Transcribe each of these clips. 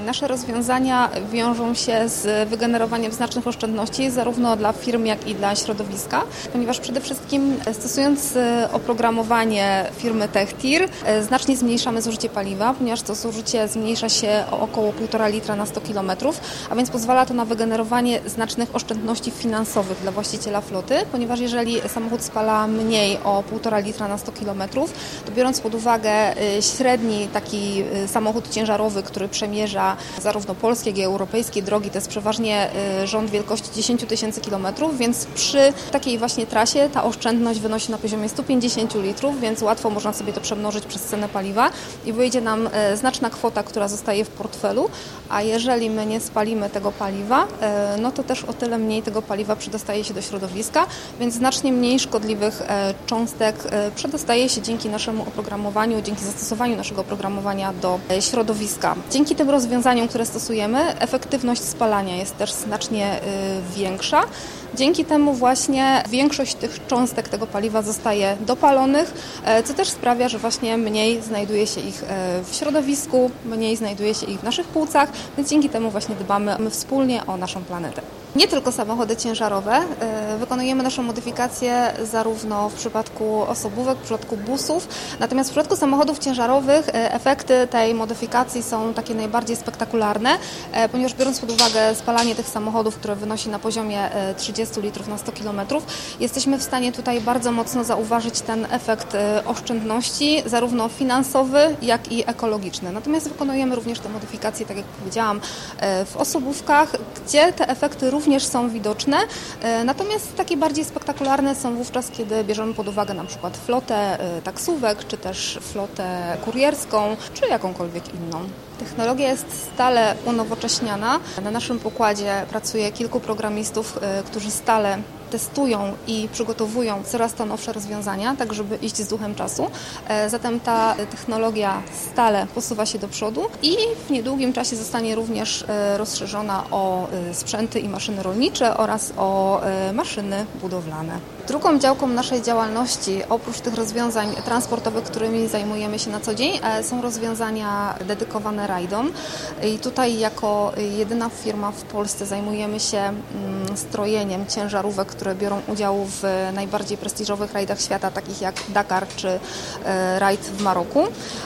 Nasze rozwiązania wiążą się z wygenerowaniem znacznych oszczędności zarówno dla firm, jak i dla środowiska, ponieważ przede wszystkim stosując oprogramowanie firmy TechTIR znacznie zmniejszamy zużycie paliwa, ponieważ to zużycie zmniejsza się o około 1,5 litra na 100 km, a więc pozwala to na wygenerowanie znacznych oszczędności finansowych dla właściciela floty, ponieważ jeżeli samochód spala mniej o 1,5 litra na 100 km, to biorąc pod uwagę średni taki samochód ciężarowy, który przemierza zarówno polskie, jak i europejskie drogi, to jest przeważnie rząd wielkości 10 tysięcy kilometrów, więc przy takiej właśnie trasie ta oszczędność wynosi na poziomie 150 litrów, więc łatwo można sobie to przemnożyć przez cenę paliwa i wyjdzie nam znaczna kwota, która zostaje w portfelu, a jeżeli my nie spalimy tego paliwa, no to też o tyle mniej tego paliwa przedostaje się do środowiska, więc znacznie mniej szkodliwych cząstek przedostaje się dzięki naszemu oprogramowaniu, dzięki zastosowaniu naszego oprogramowania do środowiska. Dzięki tym rozwiązaniom, które stosujemy, efektywność spalania jest też znacznie większa. Dzięki temu właśnie większość tych cząstek tego paliwa zostaje dopalonych, co też sprawia, że właśnie mniej znajduje się ich w środowisku, mniej znajduje się ich w naszych płucach, więc dzięki temu właśnie dbamy wspólnie o naszą planetę. Nie tylko samochody ciężarowe. Wykonujemy naszą modyfikację zarówno w przypadku osobówek, w przypadku busów, natomiast w przypadku samochodów ciężarowych efekty tej modyfikacji są takie najbardziej spektakularne, ponieważ biorąc pod uwagę spalanie tych samochodów, które wynosi na poziomie 30 litrów na 100 km, jesteśmy w stanie tutaj bardzo mocno zauważyć ten efekt oszczędności, zarówno finansowy, jak i ekologiczny. Natomiast wykonujemy również te modyfikacje, tak jak powiedziałam, w osobówkach, gdzie te efekty również są widoczne, natomiast takie bardziej spektakularne są wówczas, kiedy bierzemy pod uwagę na przykład flotę taksówek, czy też flotę kurierską, czy jakąkolwiek inną. Technologia jest stale unowocześniana. Na naszym pokładzie pracuje kilku programistów, którzy stale testują i przygotowują coraz to nowsze rozwiązania, tak żeby iść z duchem czasu. Zatem ta technologia stale posuwa się do przodu i w niedługim czasie zostanie również rozszerzona o sprzęty i maszyny rolnicze oraz o maszyny budowlane. Drugą działką naszej działalności, oprócz tych rozwiązań transportowych, którymi zajmujemy się na co dzień, są rozwiązania dedykowane rajdom. I tutaj jako jedyna firma w Polsce zajmujemy się strojeniem ciężarówek, które biorą udział w najbardziej prestiżowych rajdach świata, takich jak Dakar czy rajd w Maroku.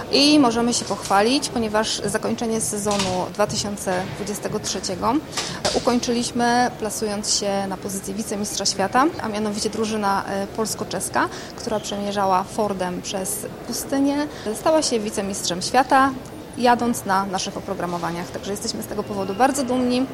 I możemy się pochwalić, ponieważ zakończenie sezonu 2023 ukończyliśmy plasując się na pozycję wicemistrza świata, a mianowicie drużyna polsko-czeska, która przemierzała Fordem przez pustynię, stała się wicemistrzem świata, jadąc na naszych oprogramowaniach. Także jesteśmy z tego powodu bardzo dumni.